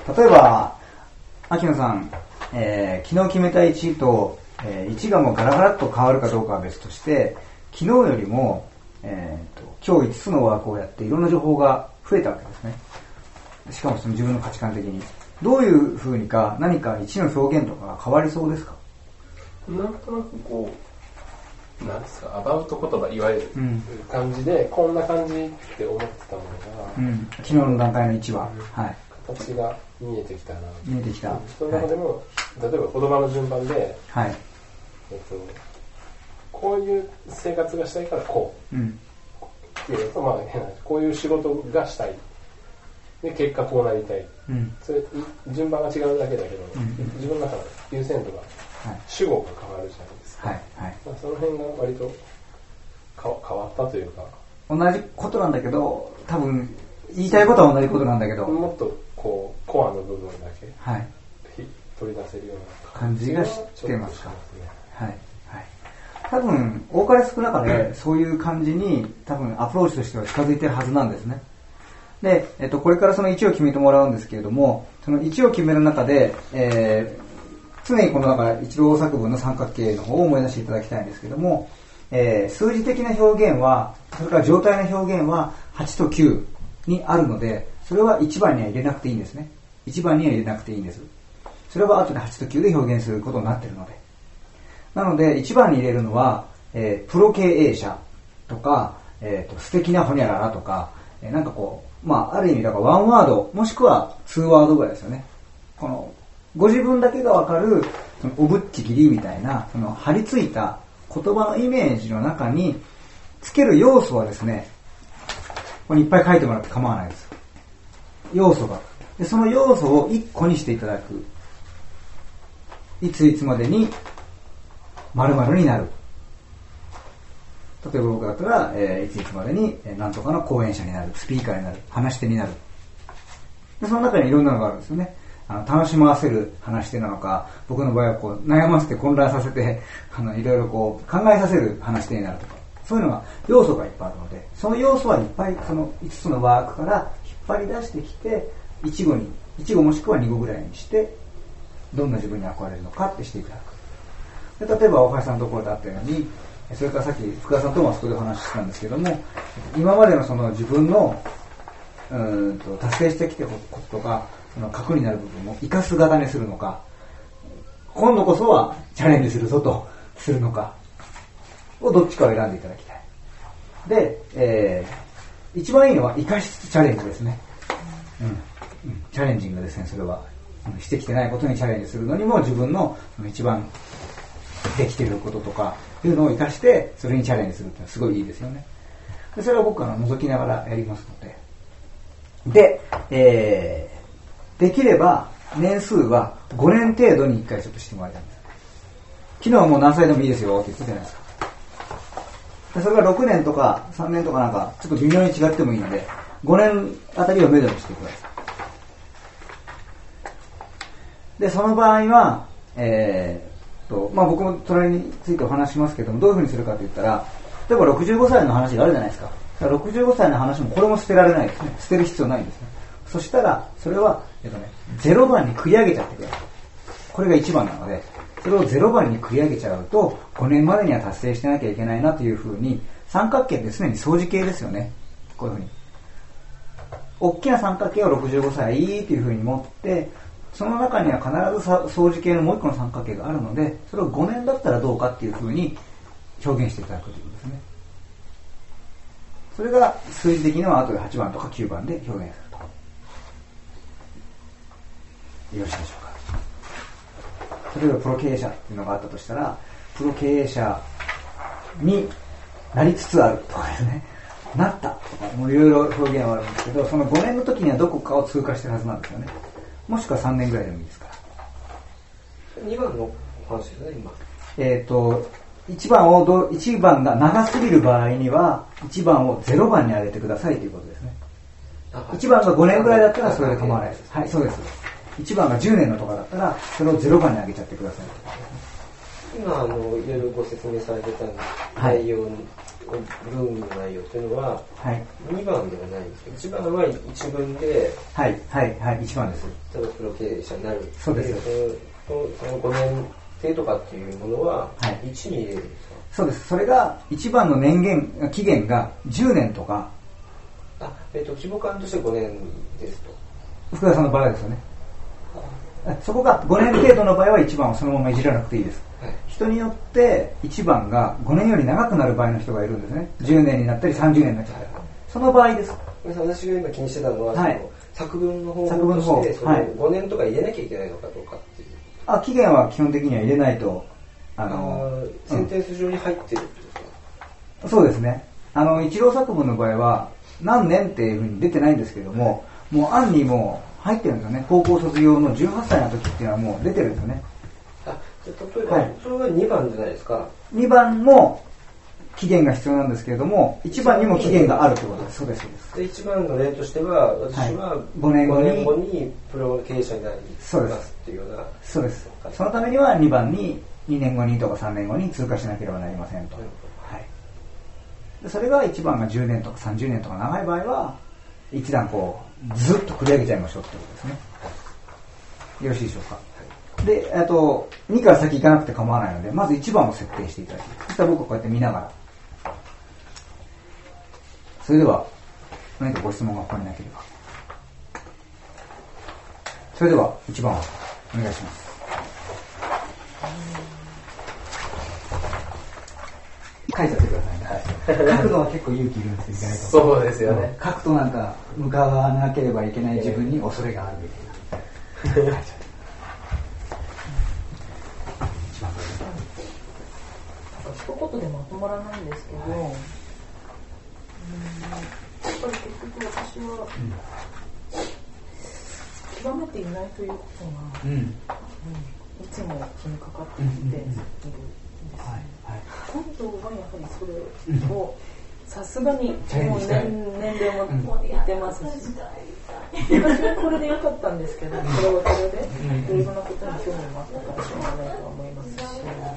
例えば秋野さん、昨日決めた位置と、位置がもうガラガラっと変わるかどうかは別として、昨日よりも、今日5つのワークをやっていろんな情報が増えたわけですね。しかもその自分の価値観的にどういうふうにか何か位置の表現とかが変わりそうですか？ なんとなくこうなんですか、アバウト言葉いわゆる感じで、こんな感じって思ってたものが、 昨日の段階の位置は、はい、 形が見えてきたな。 見えてきた。 その中でも、例えば言葉の順番で、 はい、 こういう生活がしたいからこう、っていうと、まあこういう仕事がしたい。で結果こうなりたい。それ順番が違うだけだけど、自分の中の優先度が、主語が変わるじゃないですか。その辺が割と変わったというか。 同じことなんだけど、多分言いたいことは同じことなんだけど、 もっとこうコアの部分だけ、取り出せるような感じがしてますか。多分多かれ少なかれそういう感じに多分アプローチとしては近づいてるはずなんですね。で、これからその位置を決めてもらうんですけれども、その位置を決める中で、常にこの一郎作文の三角形の方を思い出していただきたいんですけども、数字的な表現は、それから状態の表現は8と9にあるので、それは1番には入れなくていいんですね。1番には入れなくていいんです。それは後で8と9で表現することになっているので。なので1番に入れるのは、プロ経営者とか、素敵なホニャララとか、なんかこう、ある意味だからワンワードもしくはツーワードぐらいですよね。このご自分だけがわかるそのおぶっちぎりみたいなその張り付いた言葉のイメージの中につける要素はですね、ここにいっぱい書いてもらって構わないです。要素が。でその要素を1個にしていただく。いついつまでに〇〇になる。例えば僕だったら、いついつまでに何とかの講演者になる、スピーカーになる、話し手になる。でその中にいろんなのがあるんですよね。楽しませる話し手なのか、僕の場合はこう悩ませて混乱させていろいろこう考えさせる話し手になるとか、そういうのが要素がいっぱいあるので、その要素はいっぱいその5つのワークから引っ張り出してきて、1語もしくは2語ぐらいにしてどんな自分に憧れるのかってしていただく。で例えば大橋さんのところであったように、それからさっき福田さんともそこでお話ししたんですけども、今までのその自分の達成してきたこととかその核になる部分を生かす型にするのか、今度こそはチャレンジするぞとするのかをどっちかを選んでいただきたい。で、一番いいのは生かしつつチャレンジですね。チャレンジングですね。それはしてきてないことにチャレンジするのにも自分の一番できていることとかいうのを生かしてそれにチャレンジするっていうのはすごいいいですよね。でそれは僕は覗きながらやりますので、できれば年数は5年程度に1回ちょっとしてもらいたいんです。昨日はもう何歳でもいいですよって言ってたじゃないですか。でそれが6年とか3年とかなんかちょっと微妙に違ってもいいので、5年あたりを目処にしてください。でその場合は、僕もそれについてお話しますけども、どういうふうにするかと言ったら、例えば65歳の話があるじゃないですか。だから65歳の話もこれも捨てられないですね。捨てる必要ないんですね。そしたらそれは、0番に繰り上げちゃってください。これが1番なので、それを0番に繰り上げちゃうと5年までには達成してなきゃいけないなというふうに、三角形って常に相似形ですよね。こういうふうに大きな三角形を65歳っていうふうに持って、その中には必ず相似形のもう一個の三角形があるので、それを5年だったらどうかっていうふうに表現していただくということですね。それが数字的には後で8番とか9番で表現すると。よろしいでしょうか。例えばプロ経営者っていうのがあったとしたら、プロ経営者になりつつあるとかですね、なったとか、もういろいろ表現はあるんですけど、その5年の時にはどこかを通過してるはずなんですよね。もしくは3年ぐらいでもいいですから。 2番の話ですね、今。 1番が長すぎる場合には、1番を0番に上げてくださいということですね。1番が5年ぐらいだったらそれで構わないです。はい、そうです。1番が10年のとかだったら、それを0番に上げちゃってくださいということですね。 今いろいろご説明されてた内容文の内容っていうのは、 はい、 2番ではないんですけど、1番は1文で、 はいはいはい、1番です。 例えばプロ経営者になる。 そうです。 その5年定とかっていうものは1に入れるんですか？ そうです。それが1番の期限が10年とか。 規模感として5年ですと。 福田さんの場合はですよね。そこが5年程度の場合は1番をそのままいじらなくていいです。はい、人によって1番が5年より長くなる場合の人がいるんですね。10年になったり30年になっちゃったり。その場合です。 私が今気にしてたのは、はい、作文の方として、 はい、 5年とか入れなきゃいけないのかどうかっていう。 期限は基本的には入れないと。 センテンス上に入ってるってことですか？そうですね。一郎作文の場合は何年っていうふうに出てないんですけども、もう案にも入ってるんですよね。高校卒業の18歳の時っていうのはもう出てるんですよね。 例えば、はい、それは2番じゃないですか。 2番も期限が必要なんですけれども、1番にも期限があるということです。そうですそうです。 で1番の例としては、私は5年後にプロ経営者になりますっていうような。 そうです。そのためには2番に2年後にとか3年後に通過しなければなりませんと。はい、でそれが1番が10年とか30年とか長い場合は、一段こうずっと繰り上げちゃいましょうってことですね。よろしいでしょうか。で、2から先行かなくて構わないので、まず1番を設定していただきます。そしたら僕はこうやって見ながら。それでは、何かご質問が他になければ。それでは、1番をお願いします。書いちゃってくださいね。はい、書くのは結構勇気いるんですよ、意外と。 そうですよね。 書くとなんか、向かわなければいけない自分に恐れがあるみたいな。書いちゃって一言でまとまらないんですけど、やっぱり結局私は、極めていないということが、いつも気にかかっているんですね。今度はやはりそれをさすがにもう年齢もいってますし、私はこれで良かったんですけど、これはこれでいろいろなことに興味もあったからしょうがないとは思いますし、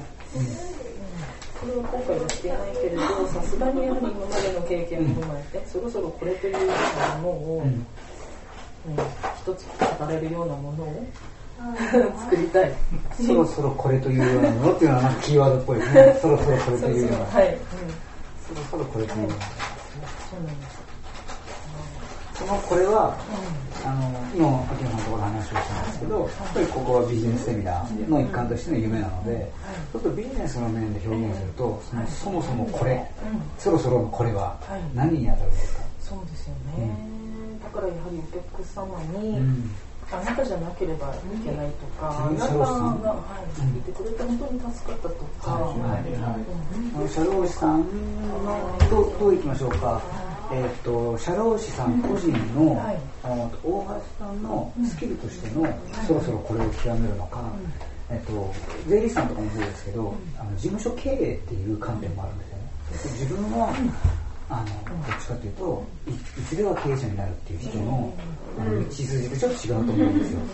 これは後悔はしていないけれど、さすがにやはり今までの経験を踏まえて、そろそろこれというものを、一つ語れるようなものを作りたい。 そろそろこれというようなものっていうのはなんかキーワードっぽいですね。そろそろこれというような。はい。そろそろこれというような。そうなんです。これは、今秋野さんのところで話をしたんですけど、やっぱりここはビジネスセミナーの一環としての夢なので、ちょっとビジネスの面で表現すると、そもそもこれ、そろそろのこれは何に当たるんですか？ そうですよね。だからやはりお客様に、あなたじゃなければいけないとか、あなたが言ってくれて本当に助かったとか、 社労士さんのどういきましょうか。社労士さん個人の、大橋さんのスキルとしての、そろそろこれを極めるのか、税理士さんとかもそうですけど、事務所経営っていう観点もあるんですよね。自分はどっちかというと いつでは経営者になるっていう人の道筋とちょっと違うと思うんですよ。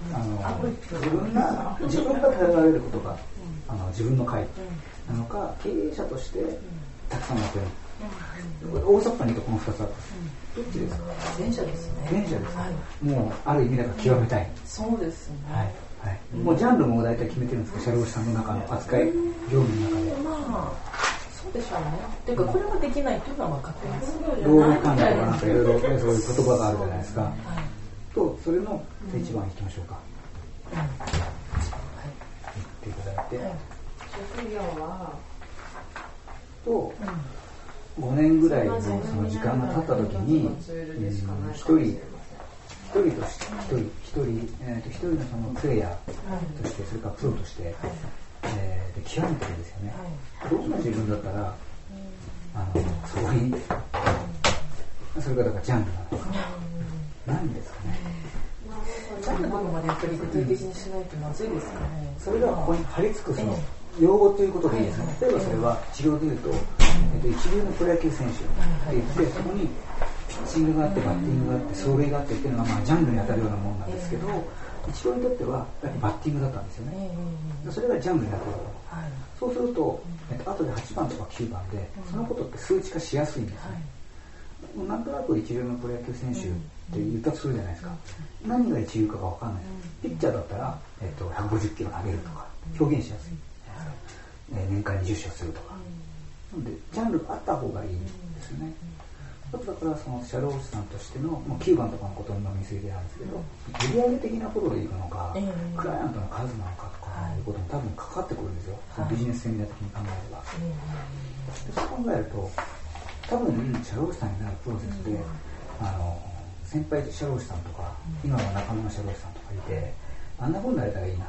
自分が頼られることが自分の会なのか、経営者としてたくさんの人に大雑把に言うとこの2つある。どっちですか？ 前者ですね。 前者ですか？もうある意味だから極めたい。 そうですね。 はい。もうジャンルも大体決めてるんですか？社労士さんの中の扱い業務の中で。 そうでしょうね。っていうかこれはできないというのは分かってます。 労務関係とかなんかいろいろそういう言葉があるじゃないですか。とそれの一番いきましょうか。言っていただいて。 職業はと5年ぐらいのその時間が経った時に一人のそのプレイヤーとして、それからプロとして極めてるんですよね。どんな自分だったらそこにそれがだからジャンルなのか何ですかね。 ジャンルのまでやっぱり具体的にしないとまずいですかね。 それがここに張り付くその用語ということでいいですね。例えばそれは治療でいうと一流のプロ野球選手って言って、そこにピッチングがあってバッティングがあって走塁があってっていうのがジャンルに当たるようなものなんですけど、 イチローにとってはバッティングだったんですよね。それがジャンルになってると、そうすると、後で8番とか9番で、そのことって数値化しやすいんですね。なんとなく一流のプロ野球選手って言ったとするじゃないですか。何が一流かが分かんない。ピッチャーだったら、150キロ投げるとか表現しやすい。年間20勝するとか。なのでジャンルがあった方がいいんですよね。だからその社労士さんとしての9番とかのことに飲み過ぎであるんですけど、売上的なことでいくのか、クライアントの数なのかとかいうことも多分かかってくるんですよ。そのビジネス戦略的に考えれば。そう考えると、多分社労士さんになるプロセスで、先輩社労士さんとか、今の仲間の社労士さんとかいて、あんな風になれたらいいな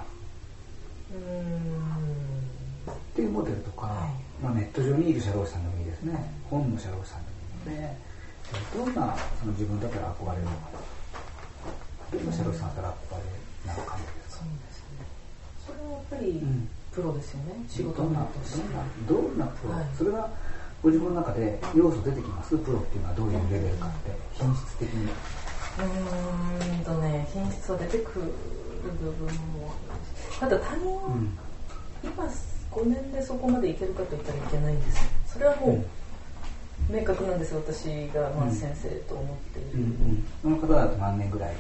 っていうモデルとか、ネット上にいる社労士さんでもいいですね。本の社労士さんでもいいので、どんなその自分だったら憧れるのかと、どんな社労士さんだったら憧れなのかですか。 それはやっぱりプロですよね。仕事どんなプロ、それがご自分の中で要素出てきます。プロっていうのはどういうレベルかって品質的に。 品質は出てくる部分もただ他人、今5年でそこまでいけるかといったらいけないんです。それはもう明確なんです。私が先生と思っている、 その方だと何年ぐらい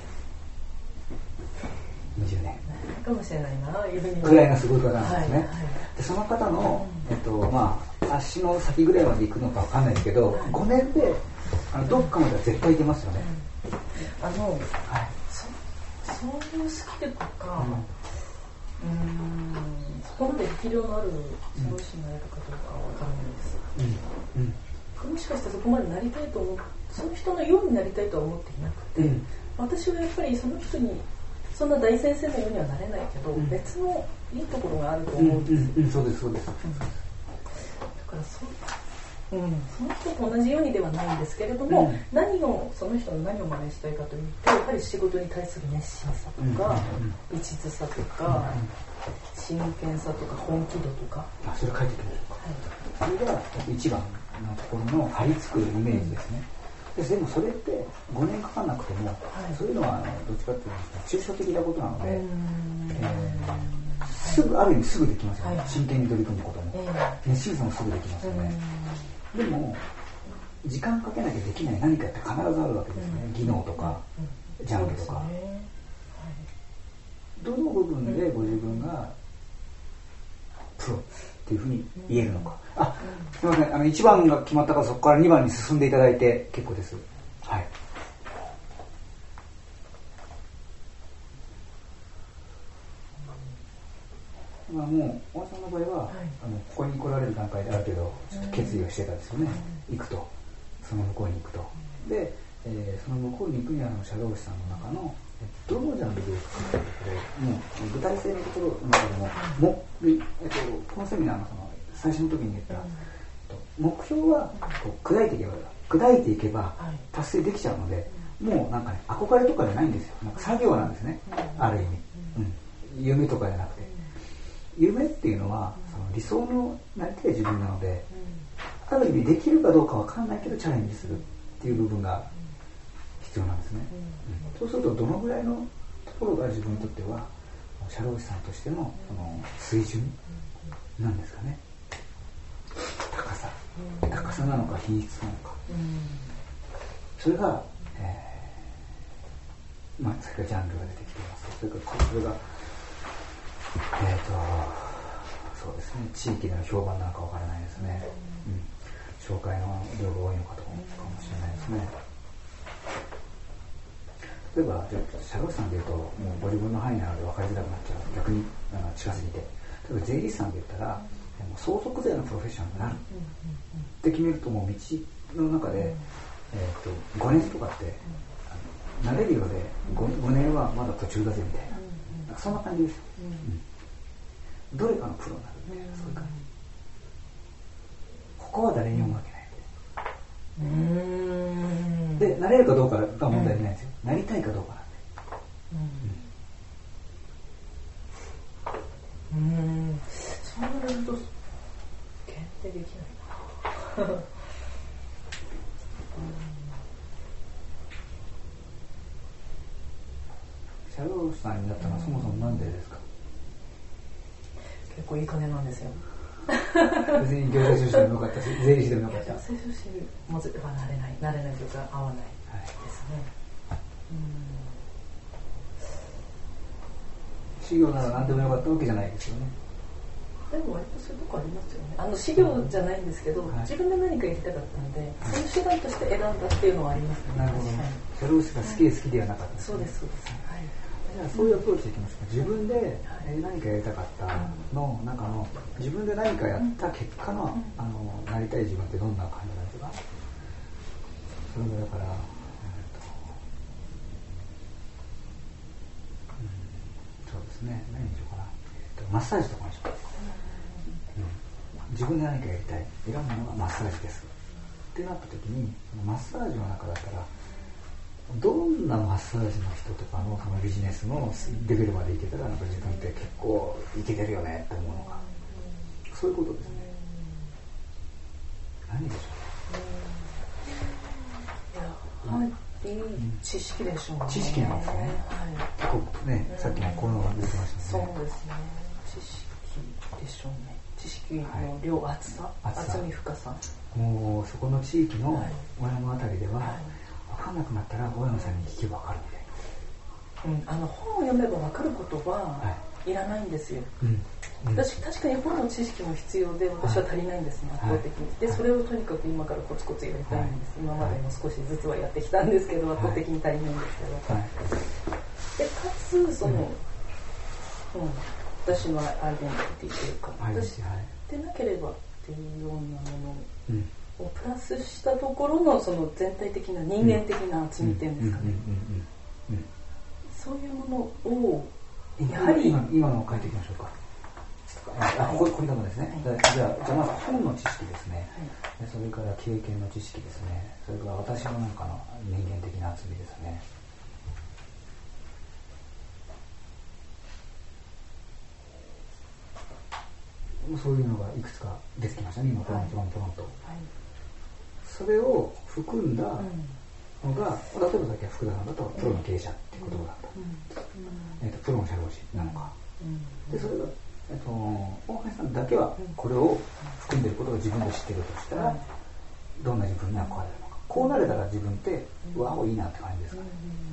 ？20年かもしれないな、 ぐらいがすごい方なんですね。でその方の、足の先ぐらいまで行くのかわかんないですけど、5年でどっかまでは絶対行けますよね。 そういうスキルとか、そこまで力量のある社労士になれるかどうかはわからないです。もしかしてそこまでなりたいと思う、その人のようになりたいとは思っていなくて、私はやっぱりその人にそんな大先生のようにはなれないけど、別のいいところがあると思うんですよ。 そうです。だからその人と同じようにではないんですけれども、その人の何を真似したいかというと、やっぱり仕事に対する熱心さとか、一途さとか、真剣さとか、本気度とか。 それ書いてくれるか。それが一番のところの張り付くイメージですね。でもそれって5年かかんなくても、そういうのはどっちかっていうと抽象的なことなので、ある意味すぐできますよね。真剣に取り組むことも。熱心さもすぐできますよね。でも時間かけなきゃできない何かって必ずあるわけですね。技能とかジャンルとか。どの部分でご自分がプロっていうふうに言えるのか。すみません。1番が決まったからそこから2番に進んでいただいて結構です。はい。もう大橋さんの場合は、ここに来られる段階である程度ちょっと決意をしてたんですよね。行くと、その向こうに行くと。で、その向こうに行くには社労士さんの中のどのジャンルで行くかというところ、もう具体性のところの中でも、このセミナーの最初の時に言った、目標は砕いていけば達成できちゃうので、もう憧れとかじゃないんですよ。作業なんですね。ある意味、夢とかじゃなくて。夢っていうのはその理想のなりたい自分なので、ある意味できるかどうかわからないけどチャレンジするっていう部分が必要なんですね。そうするとどのぐらいのところが自分にとっては社労士さんとしてのその水準なんですかね。高さなのか品質なのか。それが、先ほどジャンルが出てきています。それがそうですね、地域での評判なのかわからないですね。紹介の量が多いのかもしれないですね。例えば社労士さんでいうともうご自分の範囲なので分かりづらくなっちゃう。逆に近すぎて、例えば税理士さんで言ったら相続税のプロフェッショナルになるって決めると、もう道の中で、5年とかって慣れるようで 5年はまだ途中だぜみたいな、そんな感じですよ。どれかのプロになるみたいな、そういう感じ。ここは誰にも負けないで、なれるかどうかが問題じゃないんですよ。なりたいかどうかなんで。 そうなると限定できないな。 社労漁師さんになったのはそもそもなんでですか？ 結構いい金なんですよ。 別に行政書士でもよかったし、税理士でもよかった。 行政書士もずっとなれないというか合わないですね。 修行なら何でもよかったわけじゃないですよね。 でも割とそういうとこありますよね。修行じゃないんですけど、自分で何かやりたかったんで、その手段として選んだっていうのはありますね。 なるほど。社労士が好きで好きではなかった、 そうですそうです。 じゃあそういうアプローチでいきますか。自分で何かやりたかったの中の、自分で何かやった結果の、なりたい自分ってどんな感じなんですか？それがだから、そうですね、何にしようかな。マッサージとかにしようか。自分で何かやりたい。選ぶのがマッサージです。ってなった時に、マッサージの中だったら、どんなマッサージの人とかのそのビジネスのレベルまでいけたら、なんか自分って結構いけてるよねって思うのが、そういうことですね。何でしょう？ いや、知識でしょうね。 知識なんですね。ね、さっきもこういうのが出てましたね。 そうですね。知識でしょうね。知識の量、厚さ、厚み、深さ。 もうそこの地域の親のあたりでは、分かんなくなったら親野さんに聞けば分かるみたいな。 本を読めば分かることはいらないんですよ。私確かに本の知識も必要で、私は足りないんですね、圧倒的に。で、それをとにかく今からコツコツやりたいんです。今までも少しずつはやってきたんですけど、圧倒的に足りないんですけど。で、かつ、私のアイデンティティというか、私でなければっていうようなものをプラスしたところのその全体的な人間的な厚みっていうんですかね。そういうものをやはり今のを書いていきましょうか。これだもですね。じゃあまず本の知識ですね。それから経験の知識ですね。それから私のなんかの人間的な厚みですね。そういうのがいくつか出てきましたね、今ポロンと。それを含んだのが、例えばさっきは福田さんだとプロの経営者っていう言葉だった。プロの社労士なのか。で、それが、大橋さんだけはこれを含んでいることを自分で知っているとしたら、どんな自分に憧れるのか。こうなれたら自分って、わお、いいなって感じですかね。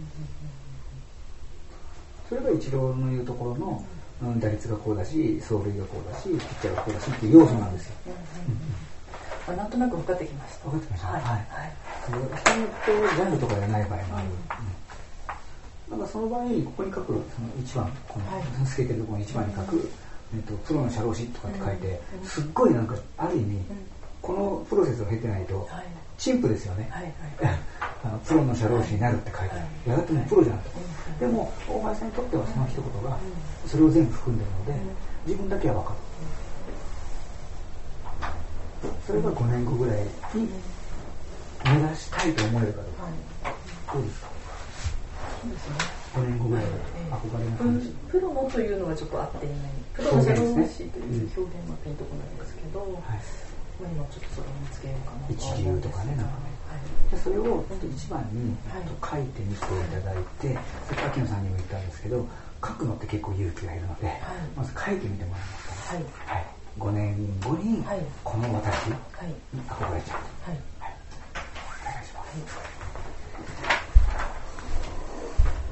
それがイチローの言うところの、打率がこうだし、走塁がこうだし、ピッチャーがこうだしっていう要素なんですよ。 なんとなく分かってきました。 分かってきました。はい。人によってジャンルとかじゃない場合もある。なんかその場合にここに書く、その1番、この透けてるところに1番に書く、プロの社労士とかって書いて、すっごいなんかある意味、このプロセスを経てないと、陳腐ですよね。プロの社労士になるって書いてある。いやだってもうプロじゃなくて。でも大橋さんにとってはその一言がそれを全部含んでるので、自分だけは分かる。それが5年後ぐらいに目指したいと思えるかどうか。どうですか？5年後ぐらい憧れの感じ。 プロのというのはちょっと合っていない。プロの社労士という表現はピンとこないんですけど、今ちょっとそれを見つけようかなと。 一流とかね、なんかね。それを一番に書いてみていただいて、さっき秋野さんにも言ったんですけど、書くのって結構勇気がいるので、まず書いてみてもらえますかね。5年後にこの私に憧れちゃう。お願いします。